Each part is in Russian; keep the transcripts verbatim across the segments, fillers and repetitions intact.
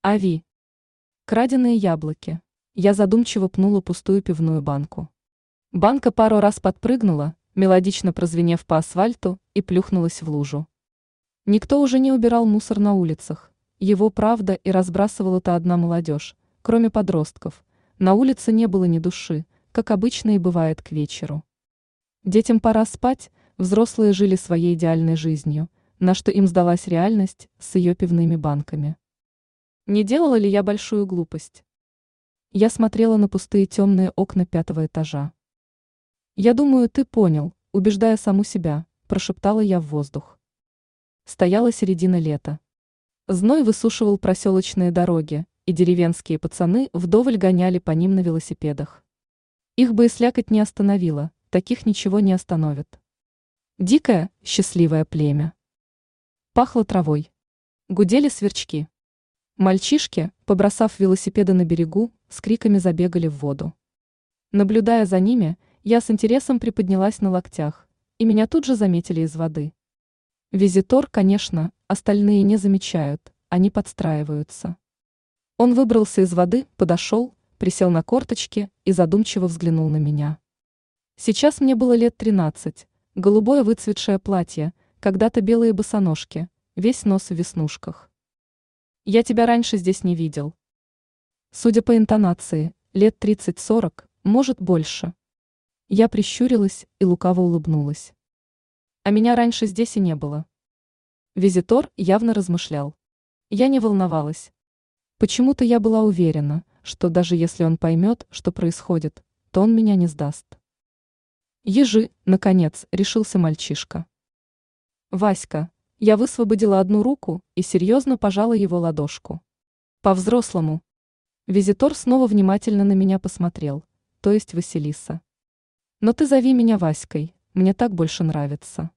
Ави. Краденые яблоки. Я задумчиво пнула пустую пивную банку. Банка пару раз подпрыгнула, мелодично прозвенев по асфальту, и плюхнулась в лужу. Никто уже не убирал мусор на улицах. Его, правда, и разбрасывала-то одна молодежь, кроме подростков. На улице не было ни души, как обычно и бывает к вечеру. Детям пора спать, взрослые жили своей идеальной жизнью, на что им сдалась реальность с ее пивными банками. Не делала ли я большую глупость? Я смотрела на пустые темные окна пятого этажа. «Я думаю, ты понял», убеждая саму себя, прошептала я в воздух. Стояла середина лета. Зной высушивал проселочные дороги, и деревенские пацаны вдоволь гоняли по ним на велосипедах. Их бы и слякоть не остановила, таких ничего не остановит. Дикое, счастливое племя. Пахло травой. Гудели сверчки. Мальчишки, побросав велосипеды на берегу, с криками забегали в воду. Наблюдая за ними, я с интересом приподнялась на локтях, и меня тут же заметили из воды. Визитор, конечно, остальные не замечают, они подстраиваются. Он выбрался из воды, подошел, присел на корточки и задумчиво взглянул на меня. Сейчас мне было лет тринадцать, голубое выцветшее платье, когда-то белые босоножки, весь нос в веснушках. Я тебя раньше здесь не видел. Судя по интонации, лет тридцать-сорок, может больше. Я прищурилась и лукаво улыбнулась. А меня раньше здесь и не было. Визитор явно размышлял. Я не волновалась. Почему-то я была уверена, что даже если он поймет, что происходит, то он меня не сдаст. Ежи, наконец, решился мальчишка. Васька, я высвободила одну руку и серьезно пожала его ладошку. По-взрослому. Визитор снова внимательно на меня посмотрел, то есть Василиса. Но ты зови меня Васькой, мне так больше нравится.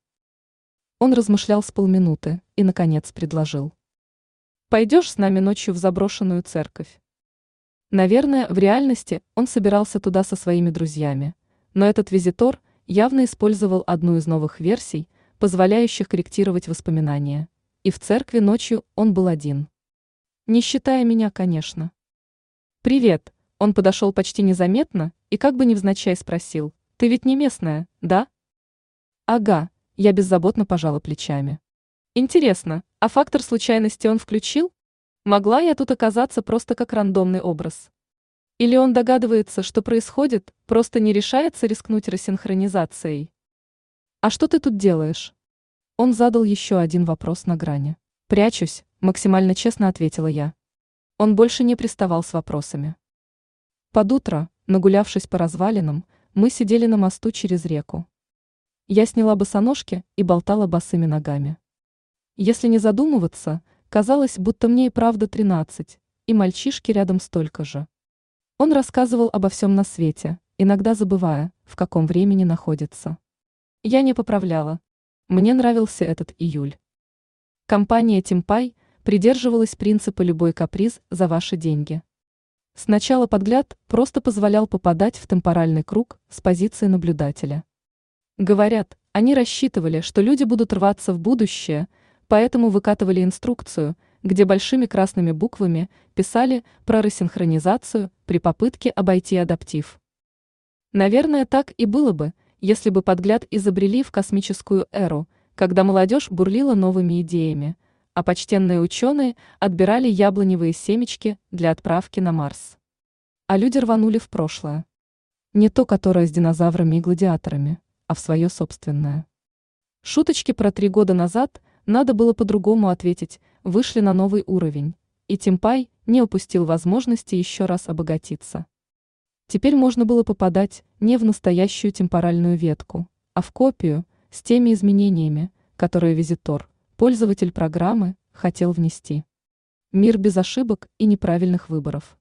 Он размышлял с полминуты и, наконец, предложил. Пойдешь с нами ночью в заброшенную церковь? Наверное, в реальности он собирался туда со своими друзьями, но этот визитор явно использовал одну из новых версий, позволяющих корректировать воспоминания, и в церкви ночью он был один. Не считая меня, конечно. «Привет», он подошел почти незаметно и как бы невзначай спросил, «Ты ведь не местная, да?» «Ага», я беззаботно пожала плечами. «Интересно, а фактор случайности он включил? Могла я тут оказаться просто как рандомный образ? Или он догадывается, что происходит, просто не решается рискнуть рассинхронизацией? А что ты тут делаешь?» Он задал еще один вопрос на грани. «Прячусь», максимально честно ответила я. Он больше не приставал с вопросами. Под утро, нагулявшись по развалинам, мы сидели на мосту через реку. Я сняла босоножки и болтала босыми ногами. Если не задумываться, казалось, будто мне и правда тринадцать, и мальчишки рядом столько же. Он рассказывал обо всем на свете, иногда забывая, в каком времени находится. Я не поправляла. Мне нравился этот июль. Компания Тимпай придерживалась принципа «любой каприз за ваши деньги». Сначала подгляд просто позволял попадать в темпоральный круг с позиции наблюдателя. Говорят, они рассчитывали, что люди будут рваться в будущее, поэтому выкатывали инструкцию, где большими красными буквами писали про рассинхронизацию при попытке обойти адаптив. Наверное, так и было бы, если бы подгляд изобрели в космическую эру, когда молодежь бурлила новыми идеями, а почтенные ученые отбирали яблоневые семечки для отправки на Марс. А люди рванули в прошлое. Не то, которое с динозаврами и гладиаторами, а в свое собственное. Шуточки про три года назад надо было по-другому ответить, вышли на новый уровень, и Тимпай не упустил возможности еще раз обогатиться. Теперь можно было попадать не в настоящую темпоральную ветку, а в копию с теми изменениями, которые визитор, пользователь программы, хотел внести. Мир без ошибок и неправильных выборов.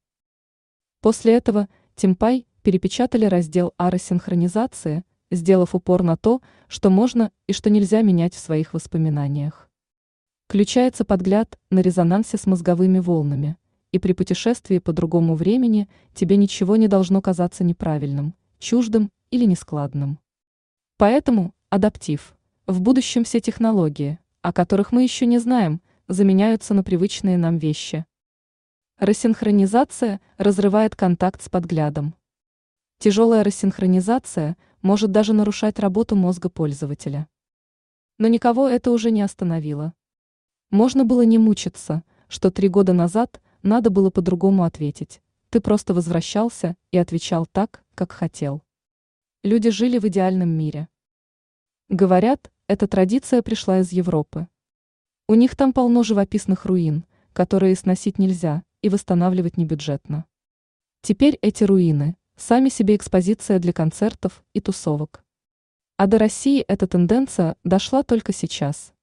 После этого Тимпай перепечатали раздел о рассинхронизации, сделав упор на то, что можно и что нельзя менять в своих воспоминаниях. Включается подгляд на резонансе с мозговыми волнами, и при путешествии по другому времени тебе ничего не должно казаться неправильным, чуждым или нескладным. Поэтому адаптив. В будущем все технологии, о которых мы еще не знаем, заменяются на привычные нам вещи. Рассинхронизация разрывает контакт с подглядом. Тяжелая рассинхронизация может даже нарушать работу мозга пользователя. Но никого это уже не остановило. Можно было не мучиться, что три года назад надо было по-другому ответить. Ты просто возвращался и отвечал так, как хотел. Люди жили в идеальном мире. Говорят, эта традиция пришла из Европы. У них там полно живописных руин, которые сносить нельзя и восстанавливать небюджетно. Теперь эти руины – сами себе экспозиция для концертов и тусовок. А до России эта тенденция дошла только сейчас.